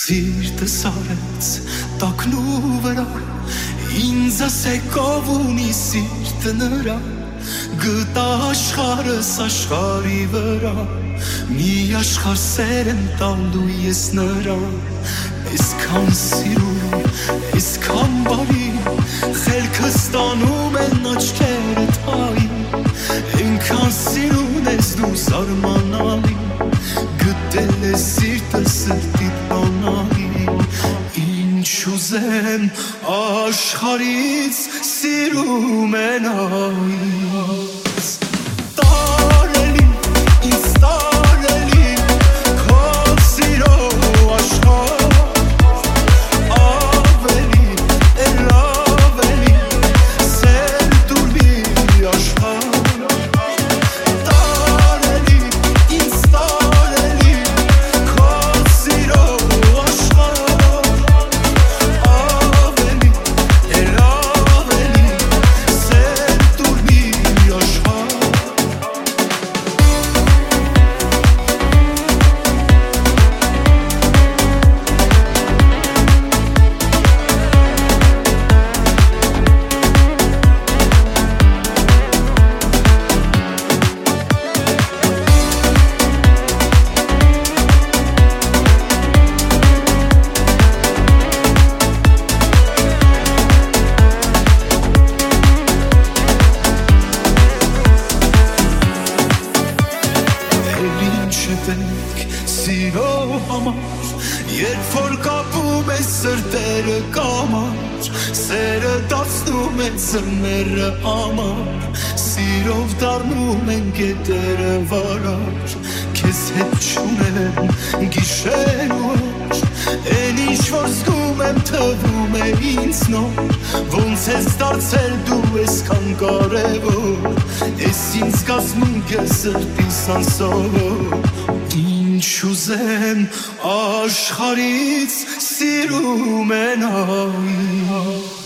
Սիրտս արեց տակնու վրա, ինձ ասեք ով ունի սիրտը նրա, գտա աշխարհս աշխարհի վրա, մի աշխարհ սեր եմ տալու ես նրան, այսքան սիրում, այսքան բարի, խելքս տանում են աչքերդ հայի, այնքան սիրուն ես դու զարմանալի, գտել ես սիրտը սրտիդ բանալի, ինչ ուզեմ աշխարհից սիրում են այց, տարելի, ինձ տարելի, քո սիրո աշխարհ, ավելի, էլ ավելի, սեր դուր մի աշխարհ, սիրո համար, երբ որ կապում է սրտերը կամար, սերը դարձնում է ձմեռը ամառ, սիրով դառնում են գետերը վարար, քեզ հետ չունեմ գիշեր ու օր, այն ինչ որ զգում եմ թվում է ինձ նոր, ոնց ես դարձել դու այսքան կարևոր, ես ինձ կազմում ես սրտիս անսովոր, ինչ ուզեմ աշխարհից սիրում են այց